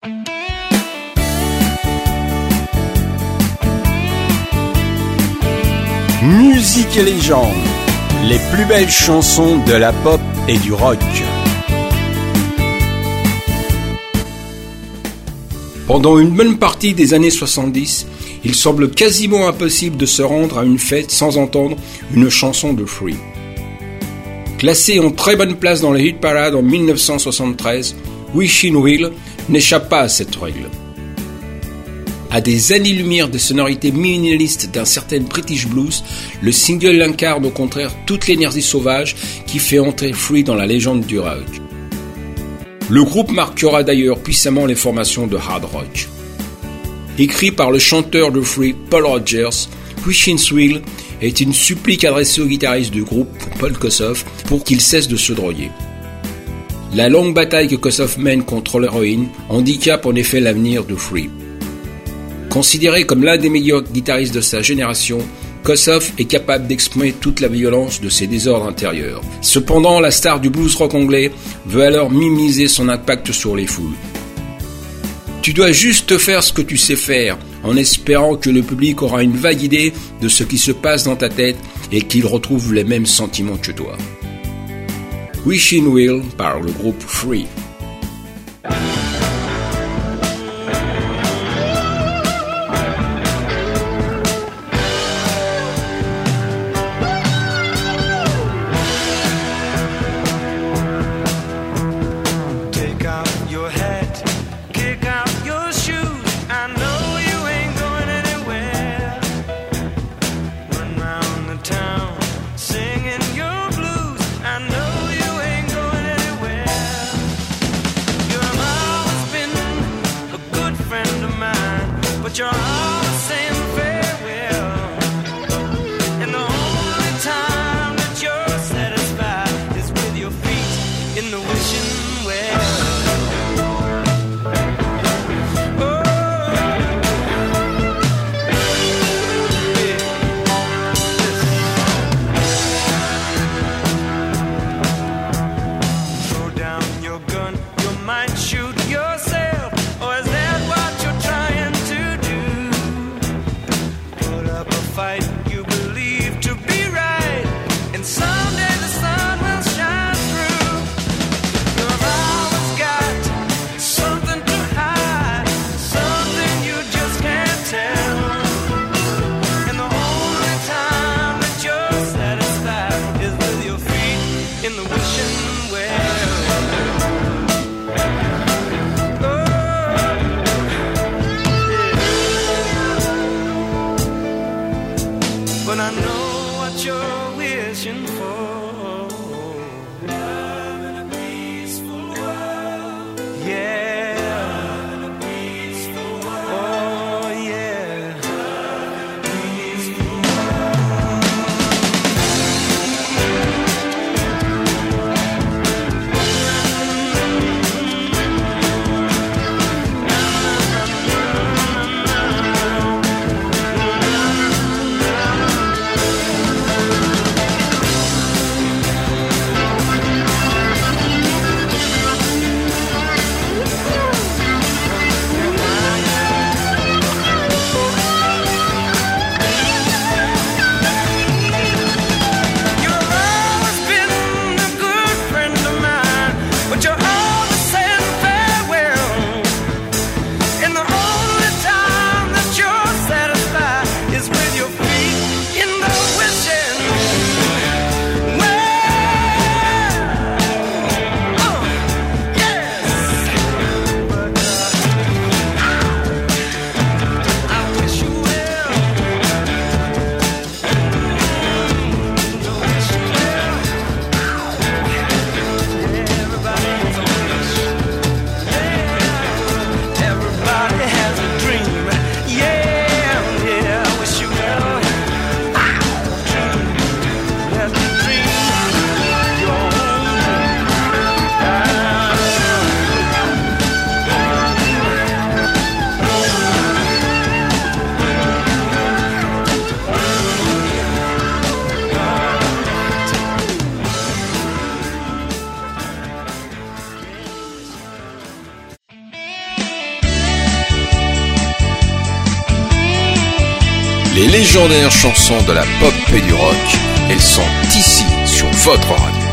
Musique et légende, les plus belles chansons de la pop et du rock. Pendant une bonne partie des années 70, il semble quasiment impossible de se rendre à une fête sans entendre une chanson de Free. Classée en très bonne place dans les hit parades en 1973, Wishing Well n'échappe pas à cette règle. À des années-lumière des sonorités minimalistes d'un certain British blues, le single incarne au contraire toute l'énergie sauvage qui fait entrer Free dans la légende du rock. Le groupe marquera d'ailleurs puissamment les formations de hard rock. Écrit par le chanteur de Free, Paul Rodgers, Wishing Well est une supplique adressée au guitariste du groupe, Paul Kossoff, pour qu'il cesse de se droguer. La longue bataille que Kossoff mène contre l'héroïne handicape en effet l'avenir de Free. Considéré comme l'un des meilleurs guitaristes de sa génération, Kossoff est capable d'exprimer toute la violence de ses désordres intérieurs. Cependant, la star du blues rock anglais veut alors minimiser son impact sur les foules. Tu dois juste faire ce que tu sais faire, en espérant que le public aura une vague idée de ce qui se passe dans ta tête et qu'il retrouve les mêmes sentiments que toi. Wishing Well par le groupe Free. Les légendaires chansons de la pop et du rock, elles sont ici sur votre radio.